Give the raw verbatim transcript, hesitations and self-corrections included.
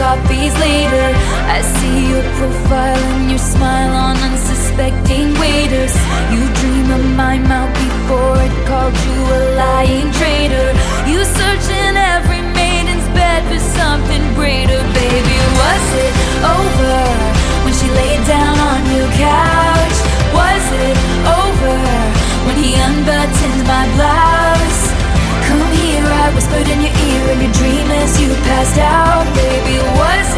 coffees later. I see your profile and your smile on unsuspecting waiters. You dream of my mouth before it called you a lying traitor. You search in every maiden's bed for something greater. Baby, was it over when she laid down on your couch? Was it over when he unbuttoned my blouse? Come here, I whispered in your ear in your dream as you passed out.